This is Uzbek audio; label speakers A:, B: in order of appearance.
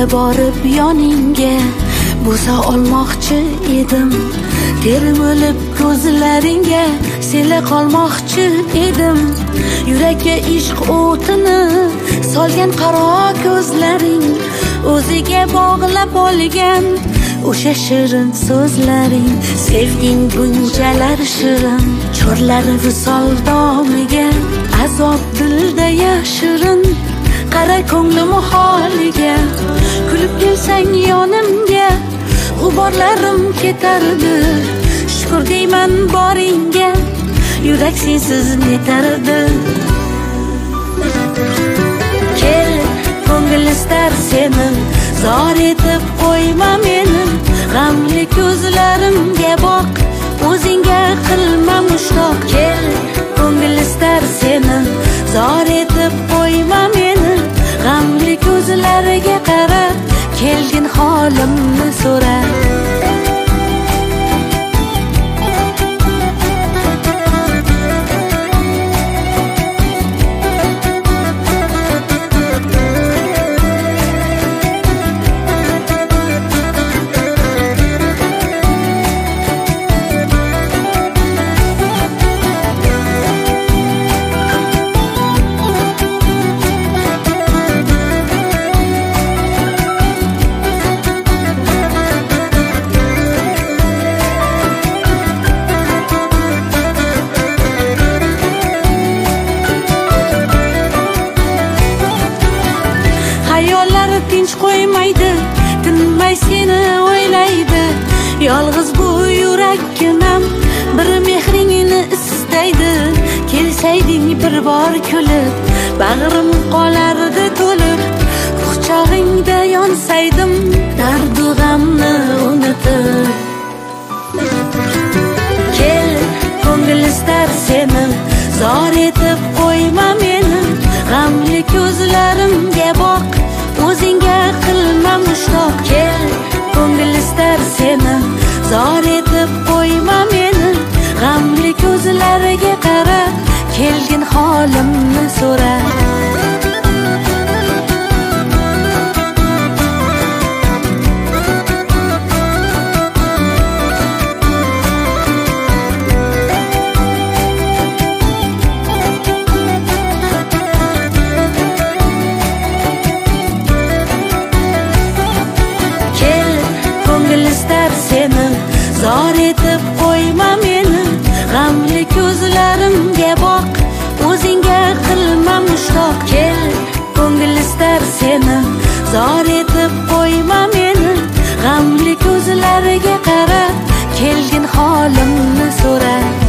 A: Tezda borib yoningga bo'sa olmoqchi edim. Termilib ko'zlaringga sela qolmoqchi edim. Yurakka ishq o'tini solgan qaro ko'zlaring, o'ziga bog'lab olgan o'sha shirin so'zlaring. Sevging bunchalar shirin, chorlar visol domiga, azob dilda yashirin. Qara ko'nglim holiga, kulib kelsang yonimga, g'uborlarim ketardi. Shukr deyman boringga, yurak sensiz netardi. Kel, ko'ngil istar seni, zor etib qo'yma meni. G'amli ko'zlarimga boq, o'zingga qilma mushtoq. Kel, ko'ngil istar seni, zor etib qo'yma meni. G'amli ko'zlariga qara, kelgin holimni so'ra. Hayollar tinch qo'ymaydi, tinmay seni o'ylaydi. Yolg'iz bu yurakkinam bir mehringni istaydi. Kelsayding bir bor kulib, bag'rim qolardi to'lib. Quchog'ingda yonsaydim, dardu g'amni unutib. Kel, ko'ngil istar seni, zor etib qo'yma meni. G'amli ko'zlarimga boq, o'zingga qilma mushtoq. Kel, ko'ngil istar seni, zor etib qo'yma meni. G'amli ko'zlariga qara, kelgin holimni so'ra. Seni zor etib qo'yma meni. G'amli ko'zlarimga boq, o'zingga qilma mushtoq. Kel, ko'ngil istar seni, zor etib qo'yma meni. G'amli ko'zlariga qara, kelgin holimni so'ra.